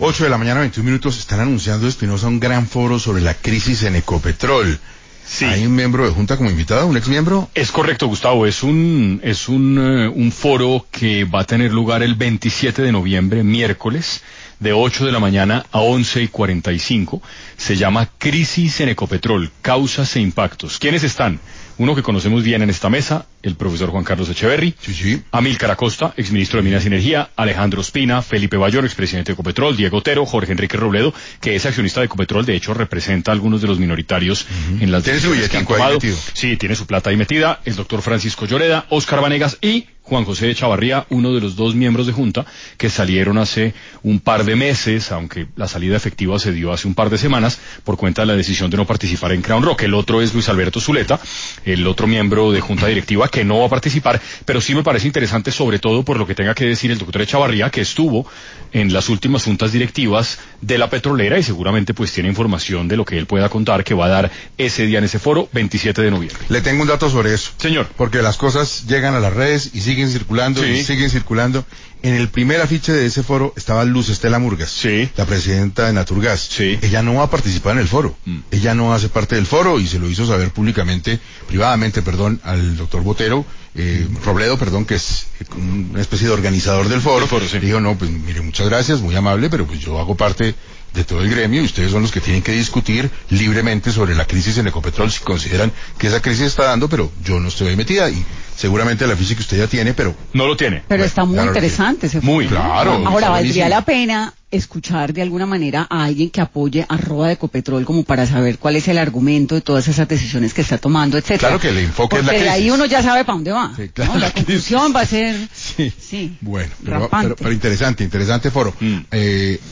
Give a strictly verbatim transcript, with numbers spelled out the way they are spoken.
ocho de la mañana, veintiún minutos, están anunciando Espinosa un gran foro sobre la crisis en Ecopetrol. Sí. ¿Hay un miembro de Junta como invitado, un ex miembro? Es correcto, Gustavo, es un es un, uh, un foro que va a tener lugar el veintisiete de noviembre, miércoles, de ocho de la mañana a once y cuarenta y cinco. Se llama Crisis en Ecopetrol, causas e impactos. ¿Quiénes están? Uno que conocemos bien en esta mesa, el profesor Juan Carlos Echeverry, sí, sí. Amílcar Acosta, exministro de Minas y Energía, Alejandro Ospina, Felipe Bayón, expresidente de Ecopetrol, Diego Otero, Jorge Enrique Robledo, que es accionista de Ecopetrol, de hecho representa a algunos de los minoritarios uh-huh. en las decisiones que han tomado. Sí, tiene su plata ahí metida, el doctor Francisco Lloreda, Óscar Vanegas y Juan José Chavarría, uno de los dos miembros de Junta que salieron hace un par de meses, aunque la salida efectiva se dio hace un par de semanas, por cuenta de la decisión de no participar en Crown Rock. El otro es Luis Alberto Zuleta, el otro miembro de Junta Directiva que no va a participar, pero sí me parece interesante, sobre todo por lo que tenga que decir el doctor Chavarría, que estuvo en las últimas juntas directivas de la petrolera y seguramente pues tiene información de lo que él pueda contar que va a dar ese día en ese foro, veintisiete de noviembre. Le tengo un dato sobre eso. Señor. Porque las cosas llegan a las redes y siguen circulando sí. y siguen circulando. En el primer afiche de ese foro estaba Luz Estela Murgas, sí. la presidenta de Naturgas. Sí. Ella no va a participar en el foro. Mm. Ella no hace parte del foro y se lo hizo saber públicamente, privadamente, perdón, al doctor Botero, eh, mm. Robledo, perdón, que es una especie de organizador del foro. foro sí. Dijo, no, pues mire, muchas gracias, muy amable, pero pues yo hago parte de todo el gremio y ustedes son los que tienen que discutir libremente sobre la crisis en Ecopetrol si consideran que esa crisis está dando, pero yo no estoy ahí metida y seguramente la ficha que usted ya tiene, pero no lo tiene. Pero bueno, está muy interesante ese foro. Muy claro. Ahora valdría la pena escuchar de alguna manera a alguien que apoye arroba de Ecopetrol como para saber cuál es el argumento de todas esas decisiones que está tomando, etcétera. Claro que el enfoque Porque es la crisis. de ahí uno ya sabe para dónde va. Sí, claro, ¿no? La conclusión va a ser sí, sí bueno, pero, pero, pero interesante, interesante foro. Mm. Eh,